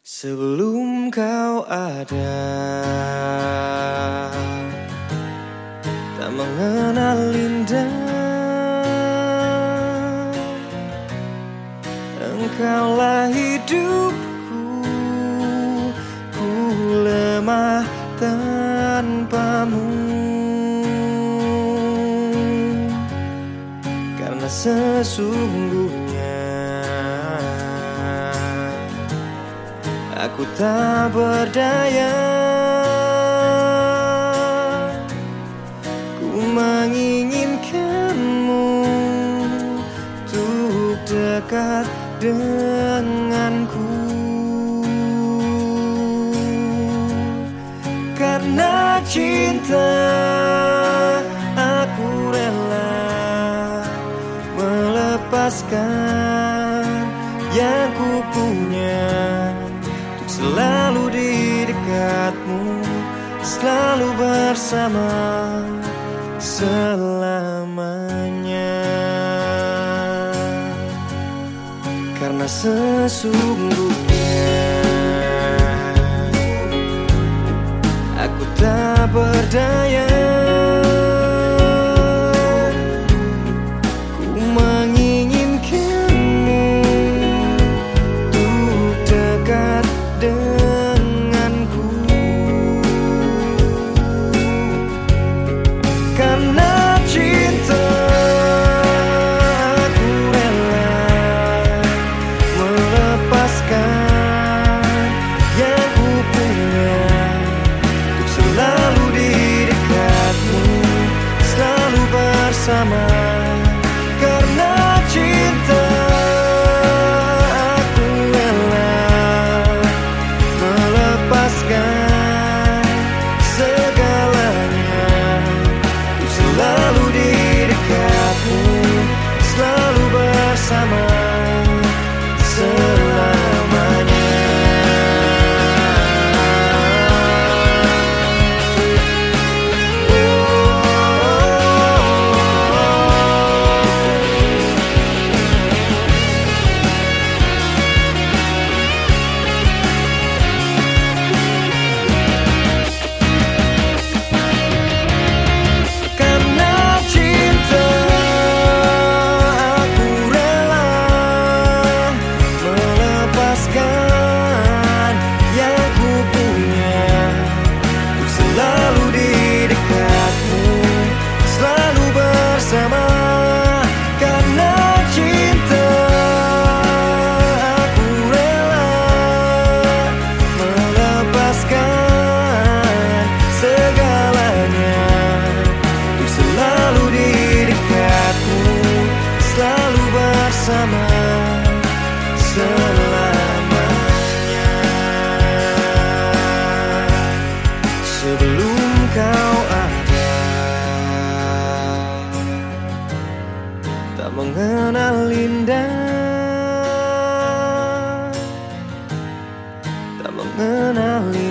Sebelum kau ada, tak mengenal indah. Engkaulah hidupku, ku lemah tanpamu. Karena sesungguhnya aku tak berdaya. Ku menginginkanmu untuk dekat denganku. Karena cinta aku rela melepaskan yang ku punya, selalu di dekatmu, selalu bersama selamanya. Karena sesungguhnya aku tak berdaya. Ku menginginkanmu untuk dekat denganku. Karena cinta aku rela melepaskan yang ku punya, untuk selalu di dekatmu, selalu bersama. Karena cinta aku rela melepaskan segalanya, untuk selalu di dekatmu, selalu bersama selamanya. Bersama selamanya. Sebelum kau ada, tak mengenal indah, tak mengenal indah.